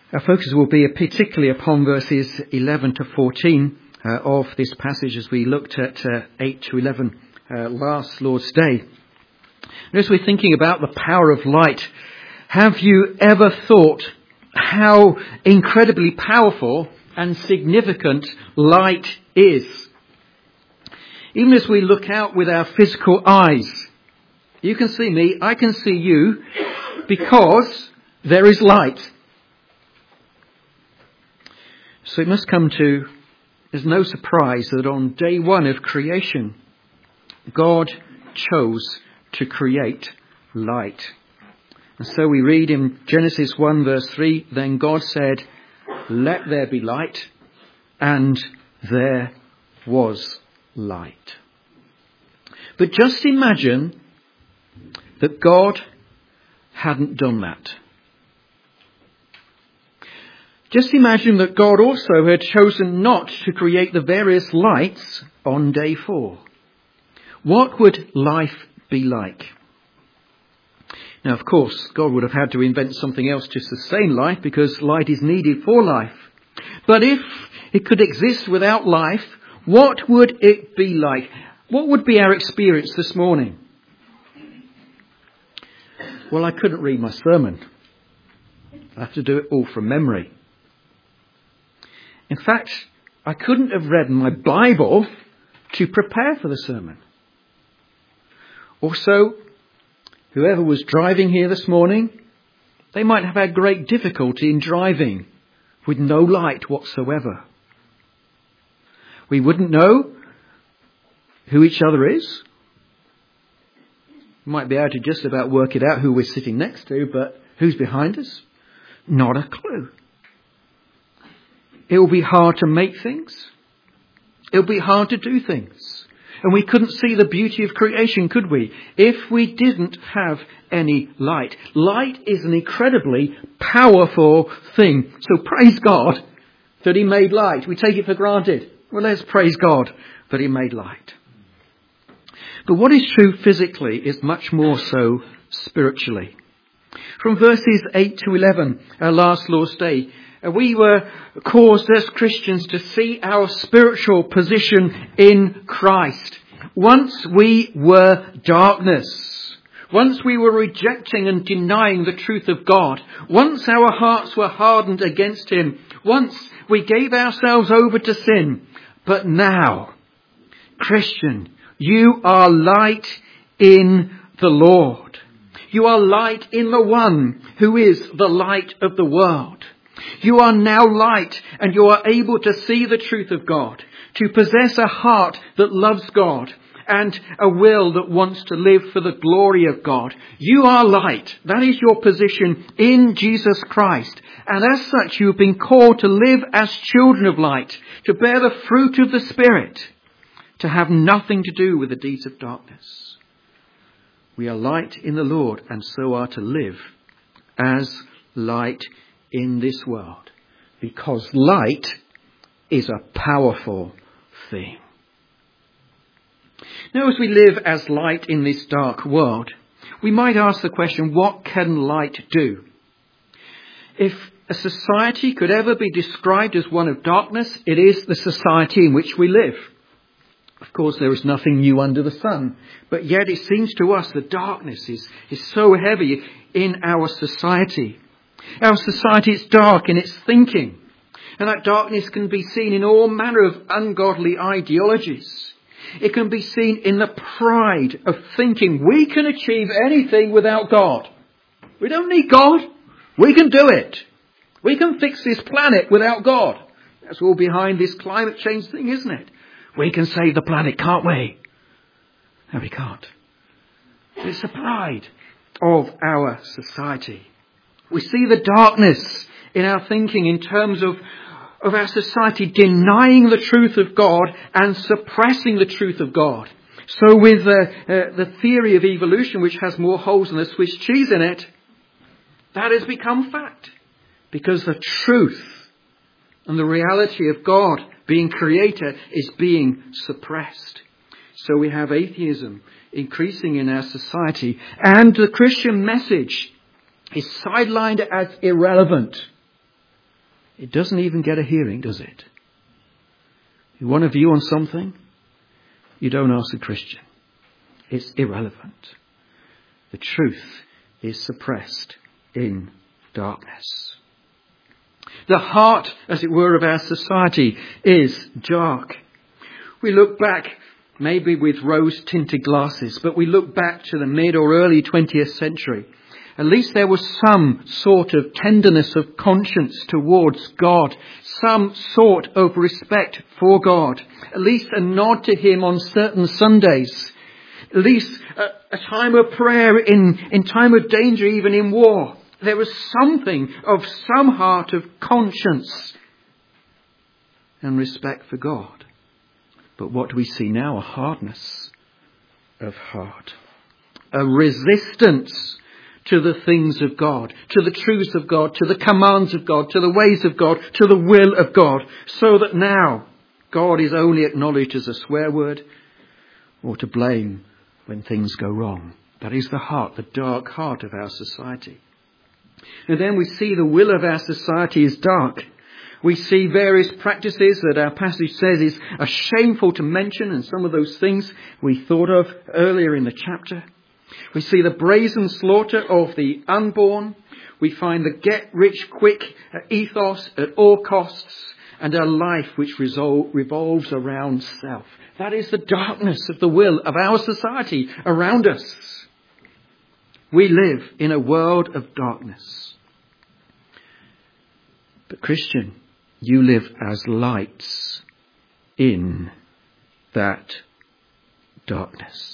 Our focus will be particularly upon verses 11 to 14 of this passage as we looked at 8 to 11 last Lord's Day. And as we're thinking about the power of light, have you ever thought how incredibly powerful and significant light is? Even as we look out with our physical eyes, you can see me, I can see you, because there is light. So it must come to, there's no surprise that on day one of creation, God chose to create light. And so we read in Genesis 1 verse 3, then God said, let there be light, and there was light. But just imagine that God hadn't done that. Just imagine that God also had chosen not to create the various lights on day 4. What would life be like? Now, of course, God would have had to invent something else to sustain life because light is needed for life. But if it could exist without life, what would it be like? What would be our experience this morning? Well, I couldn't read my sermon. I have to do it all from memory. In fact, I couldn't have read my Bible to prepare for the sermon. Also, whoever was driving here this morning, they might have had great difficulty in driving with no light whatsoever. We wouldn't know who each other is. We might be able to just about work it out who we're sitting next to, but who's behind us? Not a clue. It will be hard to make things. It will be hard to do things. And we couldn't see the beauty of creation, could we? If we didn't have any light. Light is an incredibly powerful thing. So praise God that He made light. We take it for granted. Well, let's praise God that He made light. But what is true physically is much more so spiritually. From verses 8 to 11, our last Lord's Day, we were caused as Christians to see our spiritual position in Christ. Once we were darkness. Once we were rejecting and denying the truth of God. Once our hearts were hardened against Him. Once we gave ourselves over to sin. But now, Christian, you are light in the Lord. You are light in the one who is the light of the world. You are now light and you are able to see the truth of God, to possess a heart that loves God and a will that wants to live for the glory of God. You are light. That is your position in Jesus Christ. And as such, you have been called to live as children of light, to bear the fruit of the Spirit, to have nothing to do with the deeds of darkness. We are light in the Lord and so are to live as light in this world, because light is a powerful thing. Now, as we live as light in this dark world, we might ask the question, what can light do? If a society could ever be described as one of darkness, it is the society in which we live. Of course, there is nothing new under the sun, but yet it seems to us that darkness is so heavy in our society. Our society is dark in its thinking, and that darkness can be seen in all manner of ungodly ideologies. It can be seen in the pride of thinking we can achieve anything without God. We don't need God. We can do it. We can fix this planet without God. That's all behind this climate change thing, isn't it? We can save the planet, can't we? No, we can't. It's the pride of our society. We see the darkness in our thinking in terms of our society denying the truth of God and suppressing the truth of God. So with the theory of evolution, which has more holes than a Swiss cheese in it, that has become fact. Because the truth and the reality of God being creator is being suppressed. So we have atheism increasing in our society, and the Christian message is sidelined as irrelevant. It doesn't even get a hearing, does it? You want a view on something? You don't ask a Christian. It's irrelevant. The truth is suppressed in darkness. The heart, as it were, of our society is dark. We look back, maybe with rose-tinted glasses, but we look back to the mid or early 20th century. At least there was some sort of tenderness of conscience towards God, some sort of respect for God, at least a nod to him on certain Sundays, at least a time of prayer in time of danger, even in war. There was something of some heart of conscience and respect for God. But what do we see now? A hardness of heart, a resistance to the things of God, to the truths of God, to the commands of God, to the ways of God, to the will of God, so that now God is only acknowledged as a swear word or to blame when things go wrong. That is the heart, the dark heart of our society. And then we see the will of our society is dark. We see various practices that our passage says is shameful to mention, and some of those things we thought of earlier in the chapter. We see the brazen slaughter of the unborn. We find the get-rich-quick ethos at all costs, and a life which revolves around self. That is the darkness of the will of our society around us. We live in a world of darkness. But Christian, you live as lights in that darkness.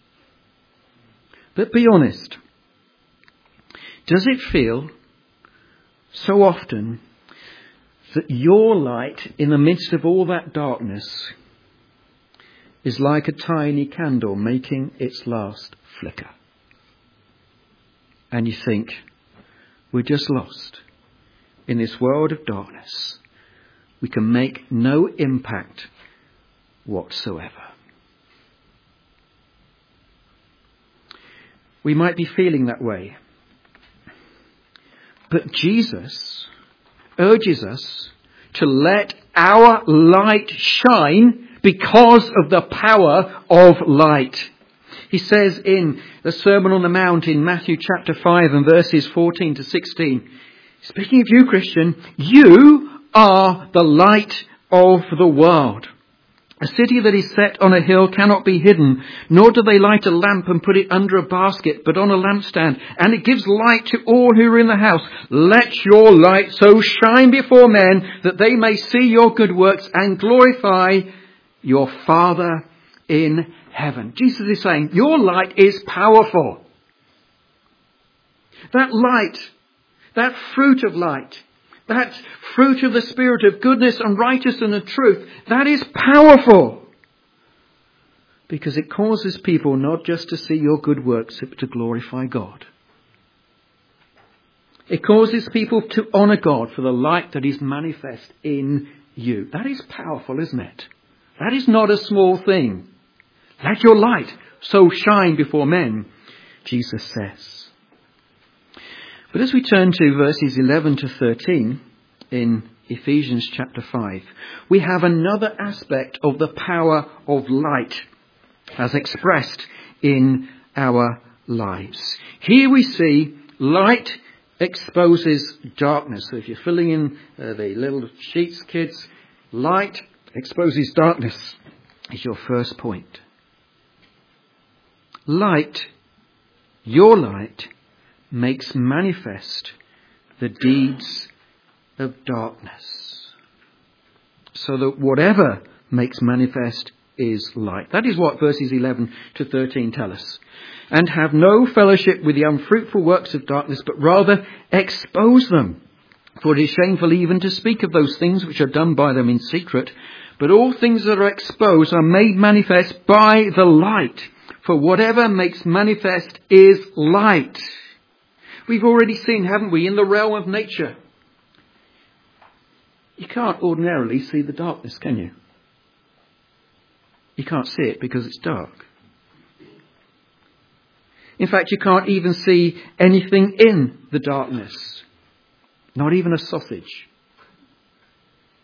But be honest. Does it feel so often that your light in the midst of all that darkness is like a tiny candle making its last flicker? And you think, we're just lost in this world of darkness. We can make no impact whatsoever. We might be feeling that way. But Jesus urges us to let our light shine because of the power of light. He says in the Sermon on the Mount in Matthew chapter 5 and verses 14 to 16, speaking of you, Christian, you are the light of the world. A city that is set on a hill cannot be hidden, nor do they light a lamp and put it under a basket, but on a lampstand, and it gives light to all who are in the house. Let your light so shine before men that they may see your good works and glorify your Father in heaven. Jesus is saying, your light is powerful. That light, that fruit of light, that fruit of the Spirit of goodness and righteousness and truth, that is powerful. Because it causes people not just to see your good works, but to glorify God. It causes people to honour God for the light that is manifest in you. That is powerful, isn't it? That is not a small thing. Let your light so shine before men, Jesus says. But as we turn to verses 11 to 13 in Ephesians chapter 5, we have another aspect of the power of light as expressed in our lives. Here we see light exposes darkness. So if you're filling in the little sheets, kids, light exposes darkness is your first point. Light, your light, makes manifest the deeds of darkness. So that whatever makes manifest is light. That is what verses 11 to 13 tell us. And have no fellowship with the unfruitful works of darkness, but rather expose them. For it is shameful even to speak of those things which are done by them in secret. But all things that are exposed are made manifest by the light. For whatever makes manifest is light. We've already seen, haven't we, in the realm of nature. You can't ordinarily see the darkness, can you? You can't see it because it's dark. In fact, you can't even see anything in the darkness. Not even a sausage.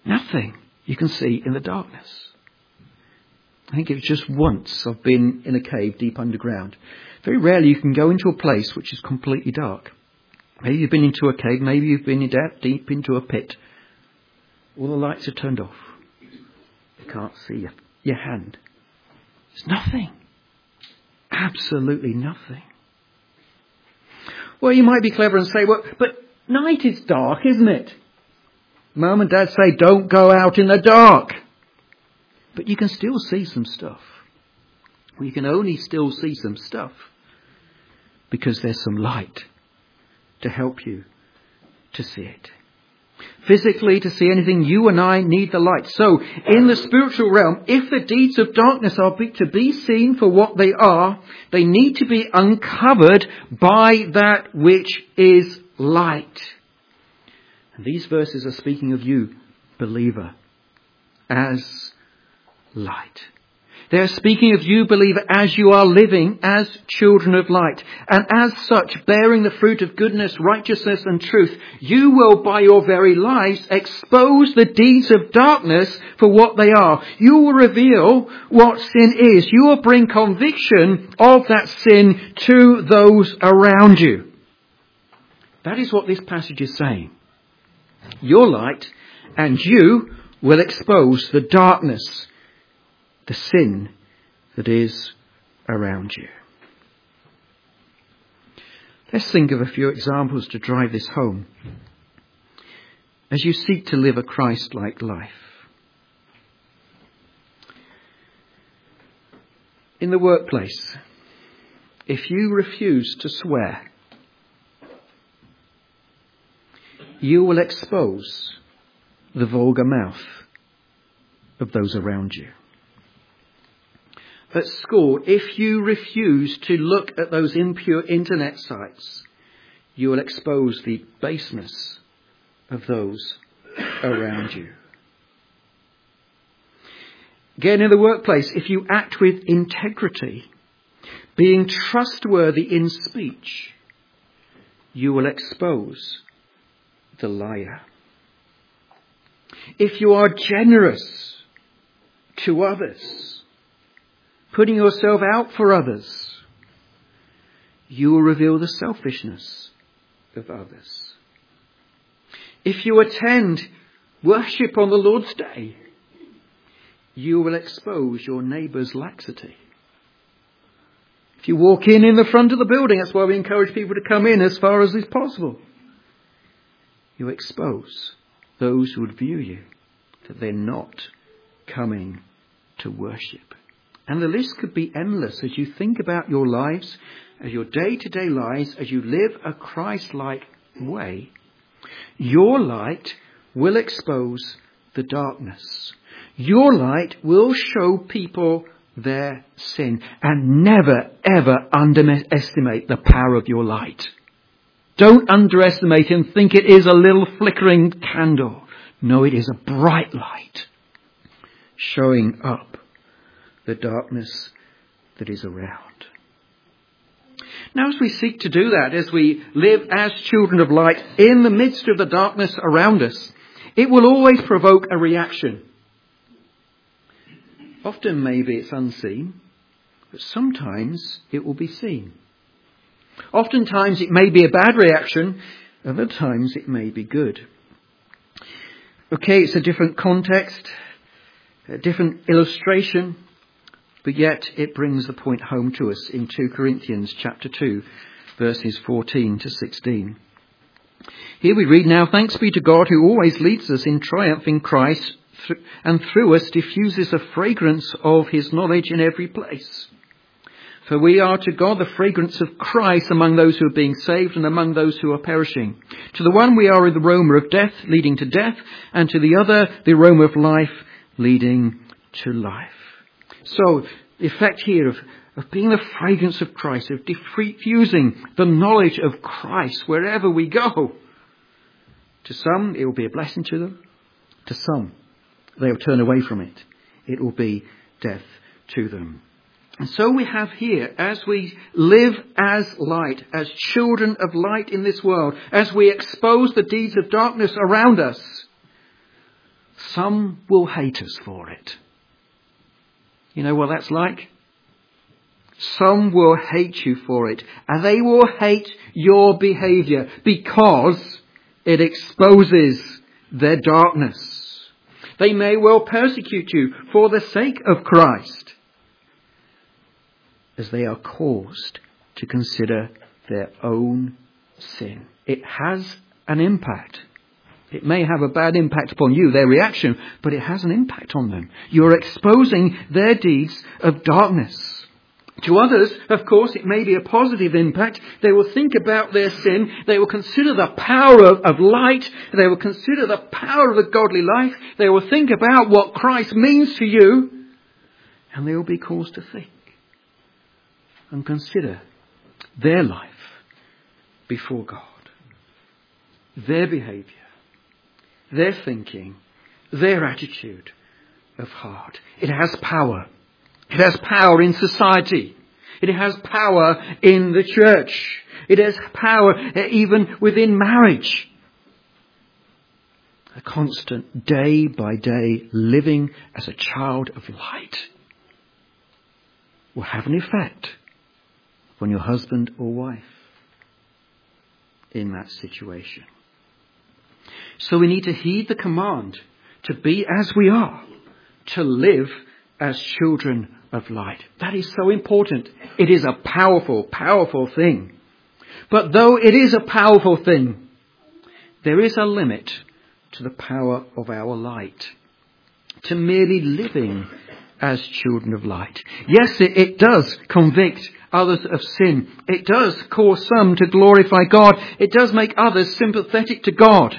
Nothing you can see in the darkness. I think it's just once I've been in a cave deep underground. Very rarely you can go into a place which is completely dark. Maybe you've been into a cave, maybe you've been deep into a pit. All the lights are turned off. You can't see your hand. There's nothing. Absolutely nothing. Well, you might be clever and say, well, but night is dark, isn't it? Mum and Dad say, don't go out in the dark. But you can still see some stuff. Well, you can only still see some stuff because there's some light to help you to see it. Physically, to see anything, you and I need the light. So, in the spiritual realm, if the deeds of darkness are to be seen for what they are, they need to be uncovered by that which is light. And these verses are speaking of you, believer, as light. They are speaking of you, believer, as you are living as children of light. And as such, bearing the fruit of goodness, righteousness and truth, you will, by your very lives, expose the deeds of darkness for what they are. You will reveal what sin is. You will bring conviction of that sin to those around you. That is what this passage is saying. Your light and you will expose the darkness, the sin that is around you. Let's think of a few examples to drive this home as you seek to live a Christ-like life. In the workplace, if you refuse to swear, you will expose the vulgar mouth of those around you. At school, if you refuse to look at those impure internet sites, you will expose the baseness of those around you. Again, in the workplace, if you act with integrity, being trustworthy in speech, you will expose the liar. If you are generous to others, putting yourself out for others, you will reveal the selfishness of others. If you attend worship on the Lord's Day, you will expose your neighbour's laxity. If you walk in the front of the building, that's why we encourage people to come in as far as is possible. You expose those who would view you, that they're not coming to worship. And the list could be endless as you think about your lives, as your day-to-day lives, as you live a Christ-like way. Your light will expose the darkness. Your light will show people their sin. And never, ever underestimate the power of your light. Don't underestimate and think it is a little flickering candle. No, it is a bright light showing up the darkness that is around. Now, as we seek to do that, as we live as children of light in the midst of the darkness around us, it will always provoke a reaction. Often maybe it's unseen, but sometimes it will be seen. Oftentimes it may be a bad reaction, other times it may be good. Okay, it's a different context, a different illustration, but yet it brings the point home to us in 2 Corinthians chapter 2, verses 14 to 16. Here we read, "Now thanks be to God who always leads us in triumph in Christ and through us diffuses the fragrance of his knowledge in every place. For we are to God the fragrance of Christ among those who are being saved and among those who are perishing. To the one we are the aroma of death leading to death, and to the other the aroma of life leading to life." So the effect here of being the fragrance of Christ, of diffusing the knowledge of Christ wherever we go. To some it will be a blessing to them. To some they will turn away from it. It will be death to them. And so we have here, as we live as light, as children of light in this world, as we expose the deeds of darkness around us, some will hate us for it. You know what that's like? Some will hate you for it, and they will hate your behaviour because it exposes their darkness. They may well persecute you for the sake of Christ, as they are caused to consider their own sin. It has an impact. It may have a bad impact upon you, their reaction, but it has an impact on them. You're exposing their deeds of darkness. To others, of course, it may be a positive impact. They will think about their sin. They will consider the power of light. They will consider the power of the godly life. They will think about what Christ means to you. And they will be caused to think and consider their life before God. Their behaviour, their thinking, their attitude of heart. It has power. It has power in society. It has power in the church. It has power even within marriage. A constant day by day living as a child of light will have an effect on your husband or wife in that situation. So we need to heed the command to be as we are, to live as children of light. That is so important. It is a powerful, powerful thing. But though it is a powerful thing, there is a limit to the power of our light, to merely living as children of light. Yes, it does convict others of sin. It does cause some to glorify God. It does make others sympathetic to God.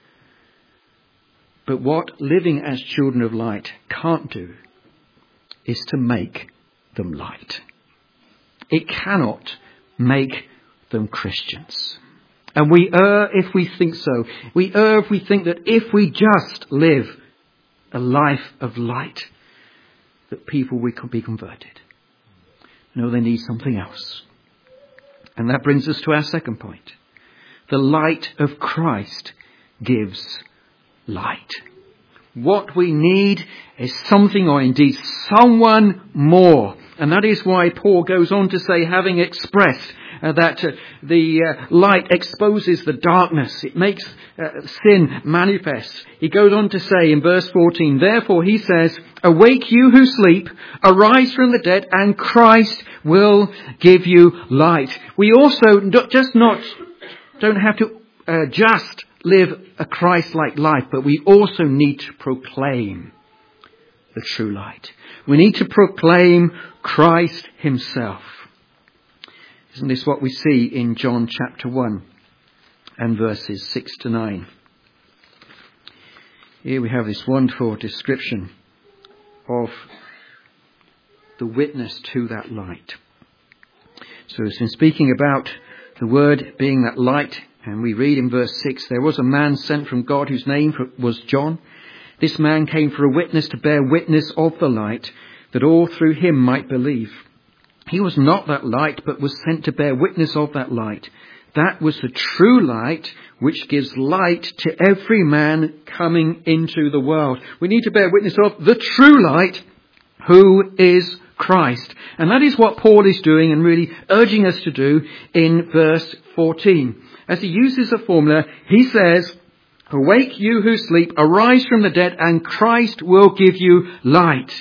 But what living as children of light can't do is to make them light. It cannot make them Christians. And we err if we think so. We err if we think that if we just live a life of light, that people will be converted. No, they need something else. And that brings us to our second point. The light of Christ gives light. What we need is something, or indeed someone more. And that is why Paul goes on to say, having expressed that the light exposes the darkness, it makes sin manifest. He goes on to say in verse 14, therefore he says, awake you who sleep, arise from the dead, and Christ will give you light. We also don't have to just live a Christ-like life, but we also need to proclaim the true light. We need to proclaim Christ himself. Isn't this what we see in John chapter 1 and verses 6 to 9? Here we have this wonderful description of the witness to that light. So it's been speaking about the word being that light. And we read in verse 6, there was a man sent from God whose name was John. This man came for a witness to bear witness of the light, that all through him might believe. He was not that light, but was sent to bear witness of that light. That was the true light, which gives light to every man coming into the world. We need to bear witness of the true light, who is Christ. And that is what Paul is doing and really urging us to do in verse 14. As he uses a formula, he says, awake you who sleep, arise from the dead, and Christ will give you light.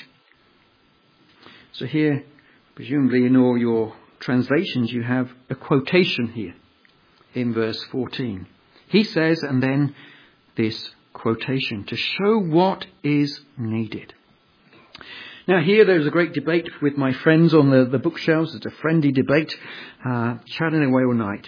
So here, presumably in all your translations, you have a quotation here in verse 14. He says, and then this quotation to show what is needed. Now here there's a great debate with my friends on the bookshelves. It's a friendly debate, chatting away all night.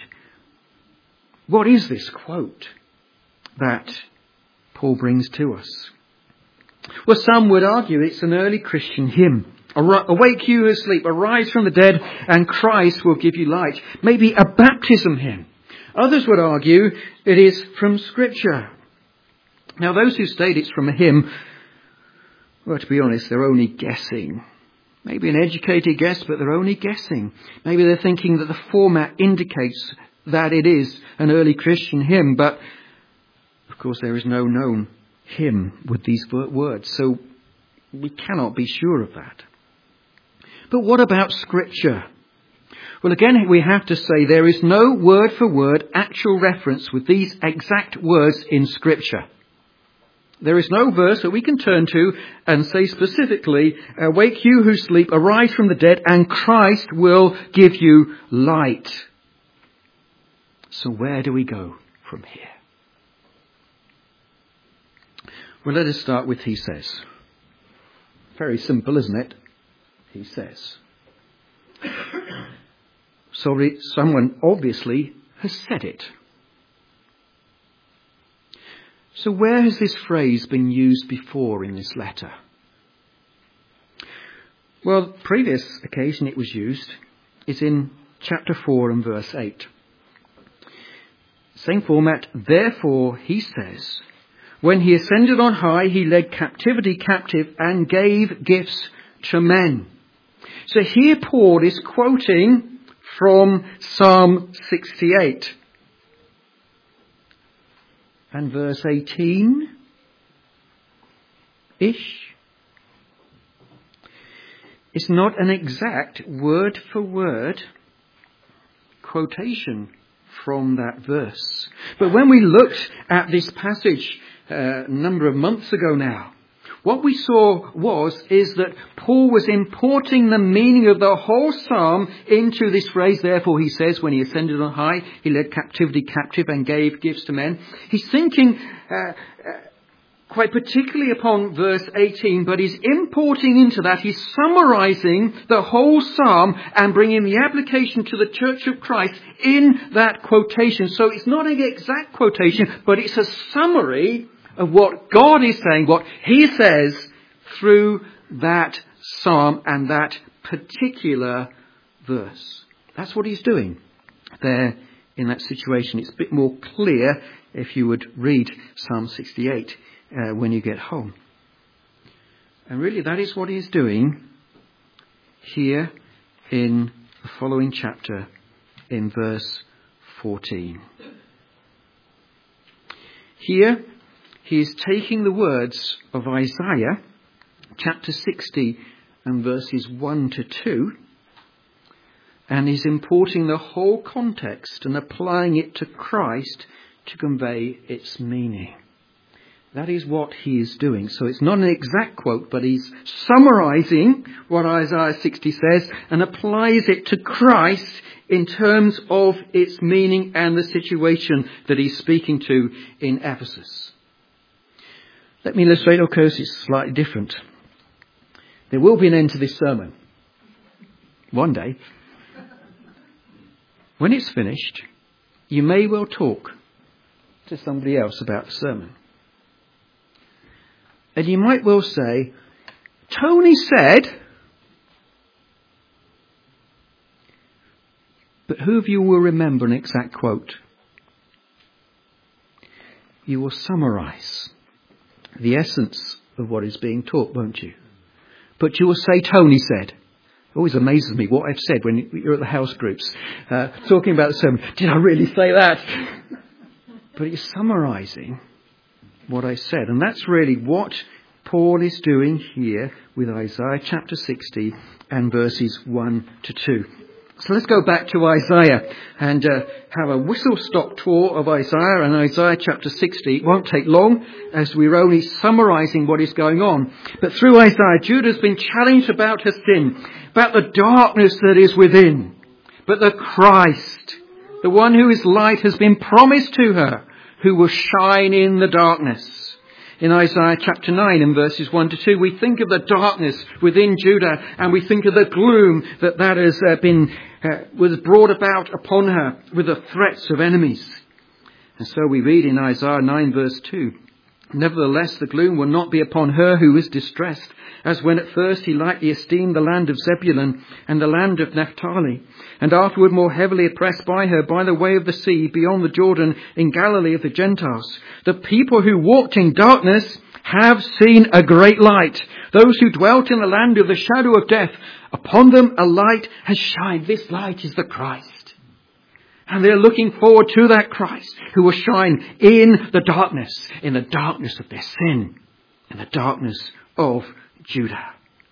What is this quote that Paul brings to us? Well, some would argue it's an early Christian hymn. Awake you who sleep, arise from the dead, and Christ will give you light. Maybe a baptism hymn. Others would argue it is from Scripture. Now, those who state it's from a hymn, well, to be honest, they're only guessing. Maybe an educated guess, but they're only guessing. Maybe they're thinking that the format indicates that it is an early Christian hymn, but of course there is no known him with these words. So we cannot be sure of that. But what about Scripture? Well, again, we have to say there is no word for word actual reference with these exact words in Scripture. There is no verse that we can turn to and say specifically, "Awake you who sleep, arise from the dead, and Christ will give you light." So where do we go from here? Well, let us start with "he says." Very simple, isn't it? He says. So someone obviously has said it. So where has this phrase been used before in this letter? Well, previous occasion it was used is in chapter 4 and verse 8. Same format. "Therefore, he says, when he ascended on high, he led captivity captive and gave gifts to men." So here Paul is quoting from Psalm 68. And verse 18-ish. It's not an exact word for word quotation from that verse. But when we looked at this passage a number of months ago now, what we saw is that Paul was importing the meaning of the whole psalm into this phrase, "Therefore," he says, "when he ascended on high, he led captivity captive and gave gifts to men." He's thinking quite particularly upon verse 18, but he's importing into that, he's summarizing the whole psalm and bringing the application to the Church of Christ in that quotation. So it's not an exact quotation, but it's a summary of what God is saying, what he says through that psalm and that particular verse. That's what he's doing there in that situation. It's a bit more clear if you would read Psalm 68 when you get home. And really that is what he's doing here in the following chapter in verse 14. Here he is taking the words of Isaiah, chapter 60 and verses 1 to 2, and he's importing the whole context and applying it to Christ to convey its meaning. That is what he is doing. So it's not an exact quote, but he's summarizing what Isaiah 60 says and applies it to Christ in terms of its meaning and the situation that he's speaking to in Ephesus. Let me illustrate, of course, it's slightly different. There will be an end to this sermon. One day. When it's finished, you may well talk to somebody else about the sermon. And you might well say, "Tony said," but who of you will remember an exact quote? You will summarize the essence of what is being taught, won't you? But you will say, "Tony said." It always amazes me what I've said when you're at the house groups talking about the sermon. Did I really say that? But it's summarizing what I said. And that's really what Paul is doing here with Isaiah chapter 60 and verses 1 to 2. So let's go back to Isaiah and have a whistle-stop tour of Isaiah and Isaiah chapter 60. It won't take long as we're only summarizing what is going on. But through Isaiah, Judah has been challenged about her sin, about the darkness that is within. But the Christ, the one who is light, has been promised to her, who will shine in the darkness. In Isaiah chapter 9 and verses 1 to 2, we think of the darkness within Judah and we think of the gloom that has was brought about upon her with the threats of enemies. And so we read in Isaiah 9 verse 2, "Nevertheless, the gloom will not be upon her who is distressed, as when at first he lightly esteemed the land of Zebulun and the land of Naphtali, and afterward more heavily oppressed by her by the way of the sea beyond the Jordan in Galilee of the Gentiles. The people who walked in darkness have seen a great light. Those who dwelt in the land of the shadow of death, upon them a light has shined." This light is the Christ. And they're looking forward to that Christ who will shine in the darkness of their sin, in the darkness of Judah.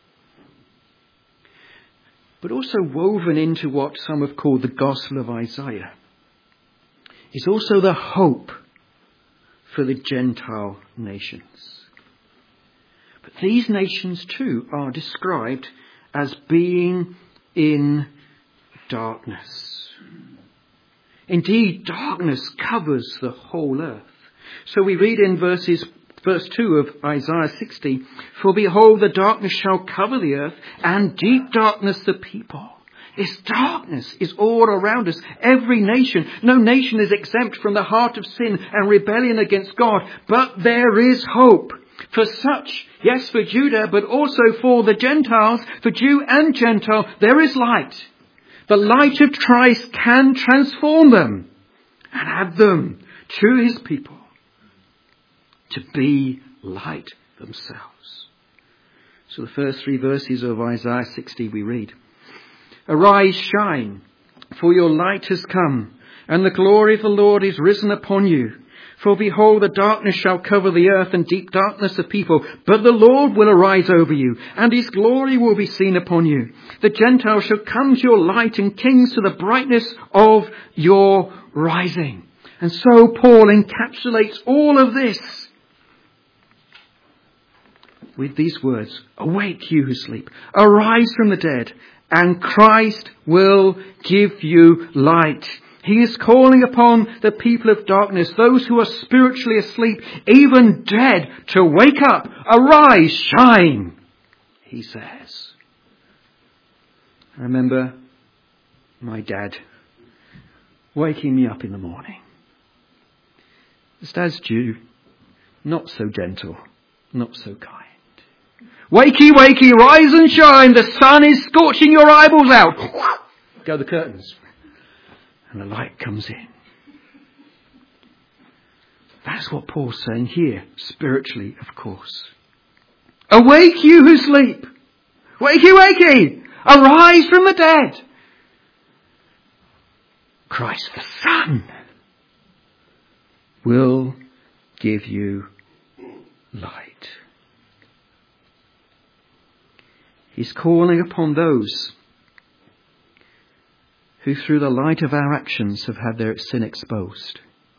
But also woven into what some have called the Gospel of Isaiah is also the hope for the Gentile nations. But these nations too are described as being in darkness. Indeed, darkness covers the whole earth. So we read in verse 2 of Isaiah 60, "For behold, the darkness shall cover the earth, and deep darkness the people." This darkness is all around us. Every nation, no nation is exempt from the heart of sin and rebellion against God. But there is hope for such, yes, for Judah, but also for the Gentiles, for Jew and Gentile, there is light. The light of Christ can transform them and add them to his people to be light themselves. So the first 3 verses of Isaiah 60 we read, "Arise, shine, for your light has come, and the glory of the Lord is risen upon you. For behold, the darkness shall cover the earth, and deep darkness the people. But the Lord will arise over you, and his glory will be seen upon you. The Gentiles shall come to your light, and kings to the brightness of your rising." And so Paul encapsulates all of this with these words, "Awake, you who sleep. Arise from the dead, and Christ will give you light." He is calling upon the people of darkness, those who are spiritually asleep, even dead, to wake up. "Arise, shine," he says. I remember my dad waking me up in the morning. His dad's Jew, not so gentle, not so kind. "Wakey, wakey, rise and shine. The sun is scorching your eyeballs out." Go the curtains. And the light comes in. That's what Paul's saying here, spiritually, of course. "Awake, you who sleep. Wakey, wakey. Arise from the dead. Christ the Son will give you light." He's calling upon those who through the light of our actions have had their sin exposed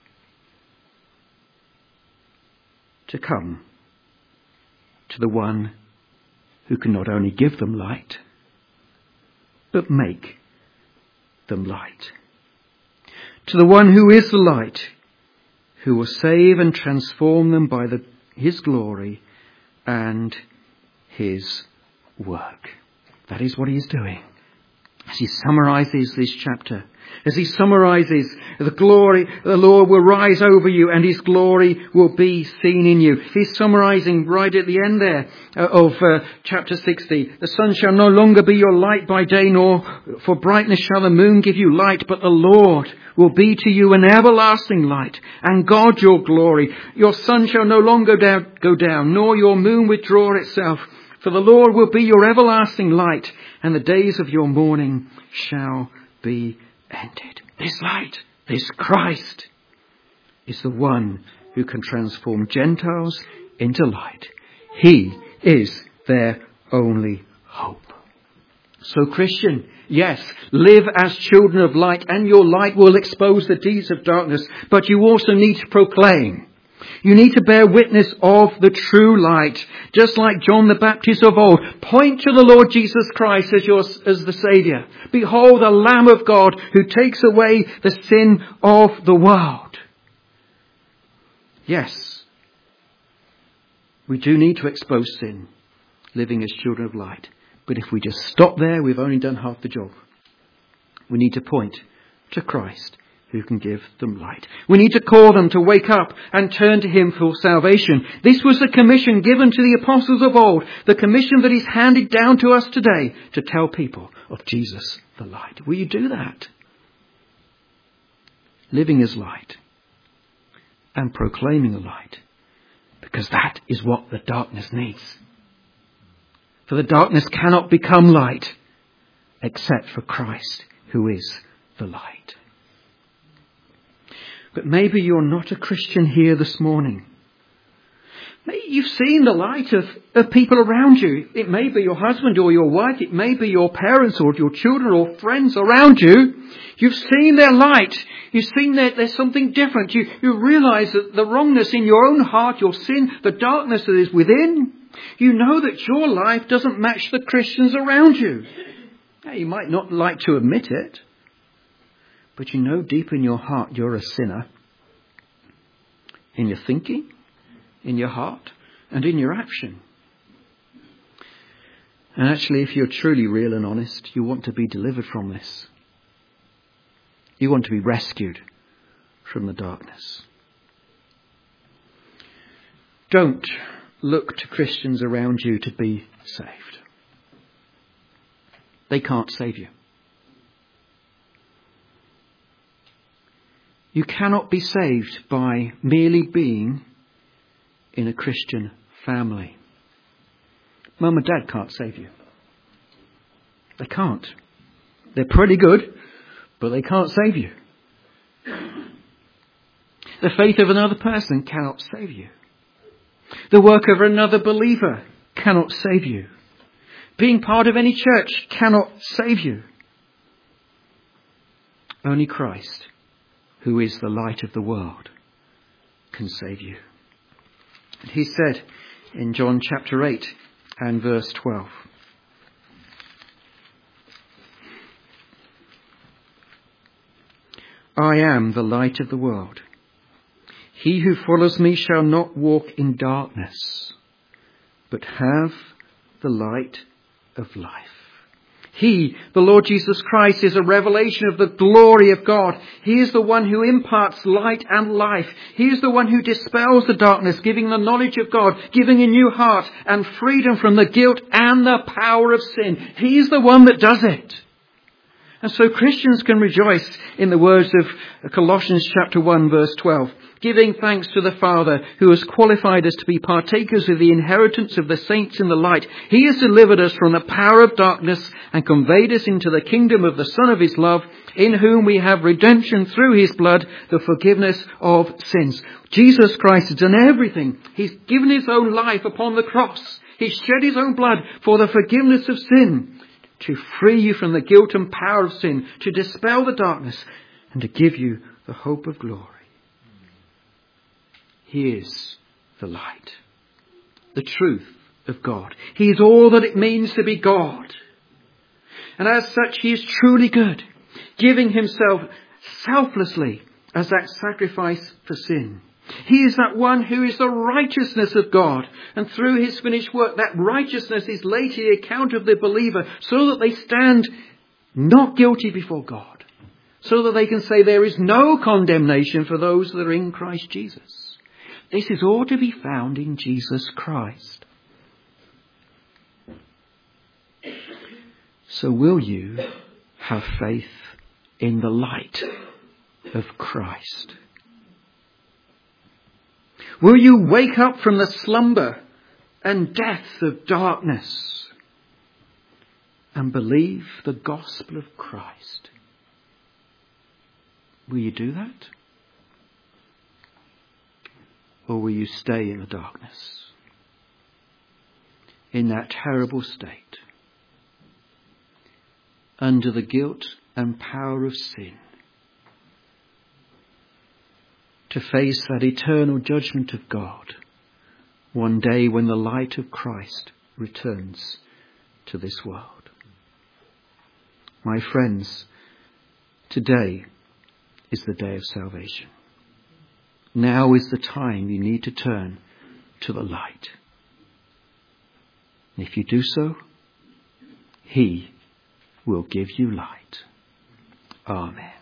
to come to the one who can not only give them light, but make them light. To the one who is the light, who will save and transform them by his glory and his work. That is what he is doing. As he summarizes this chapter, as he summarizes the glory, the Lord will rise over you and his glory will be seen in you. He's summarizing right at the end there of chapter 60. "The sun shall no longer be your light by day, nor for brightness shall the moon give you light, but the Lord will be to you an everlasting light, and God your glory. Your sun shall no longer go down, nor your moon withdraw itself. For the Lord will be your everlasting light, and the days of your mourning shall be ended." This light, this Christ, is the one who can transform Gentiles into light. He is their only hope. So Christian, yes, live as children of light, and your light will expose the deeds of darkness, but you also need to proclaim. You need to bear witness of the true light, just like John the Baptist of old. Point to the Lord Jesus Christ as the Saviour. Behold the Lamb of God who takes away the sin of the world. Yes, we do need to expose sin, living as children of light. But if we just stop there, we've only done half the job. We need to point to Christ, who can give them light. We need to call them to wake up and turn to him for salvation. This was the commission given to the apostles of old, the commission that is handed down to us today, to tell people of Jesus the light. Will you do that? Living as light and proclaiming the light, because that is what the darkness needs. For the darkness cannot become light except for Christ, who is the light. But maybe you're not a Christian here this morning. Maybe you've seen the light of people around you. It may be your husband or your wife. It may be your parents or your children or friends around you. You've seen their light. You've seen that there's something different. You realise that the wrongness in your own heart, your sin, the darkness that is within. You know that your life doesn't match the Christians around you. Now, you might not like to admit it, but you know deep in your heart you're a sinner. In your thinking, in your heart, and in your action. And actually, if you're truly real and honest, you want to be delivered from this. You want to be rescued from the darkness. Don't look to Christians around you to be saved. They can't save you. You cannot be saved by merely being in a Christian family. Mum and Dad can't save you. They can't. They're pretty good, but they can't save you. The faith of another person cannot save you. The work of another believer cannot save you. Being part of any church cannot save you. Only Christ, who is the light of the world, can save you. He said in John chapter 8 and verse 12, I am the light of the world. He who follows me shall not walk in darkness, but have the light of life. He, the Lord Jesus Christ, is a revelation of the glory of God. He is the one who imparts light and life. He is the one who dispels the darkness, giving the knowledge of God, giving a new heart and freedom from the guilt and the power of sin. He is the one that does it. And so Christians can rejoice in the words of Colossians chapter 1 verse 12. Giving thanks to the Father who has qualified us to be partakers of the inheritance of the saints in the light. He has delivered us from the power of darkness and conveyed us into the kingdom of the Son of his love, in whom we have redemption through his blood, the forgiveness of sins. Jesus Christ has done everything. He's given his own life upon the cross. He shed his own blood for the forgiveness of sin, to free you from the guilt and power of sin, to dispel the darkness, and to give you the hope of glory. He is the light, the truth of God. He is all that it means to be God. And as such, he is truly good, giving himself selflessly as that sacrifice for sin. He is that one who is the righteousness of God. And through his finished work, that righteousness is laid to the account of the believer so that they stand not guilty before God. So that they can say there is no condemnation for those that are in Christ Jesus. This is all to be found in Jesus Christ. So will you have faith in the light of Christ? Will you wake up from the slumber and death of darkness and believe the gospel of Christ? Will you do that? Or will you stay in the darkness, in that terrible state, under the guilt and power of sin, to face that eternal judgment of God one day when the light of Christ returns to this world? My friends, today is the day of salvation. Now is the time you need to turn to the light. And if you do so, he will give you light. Amen.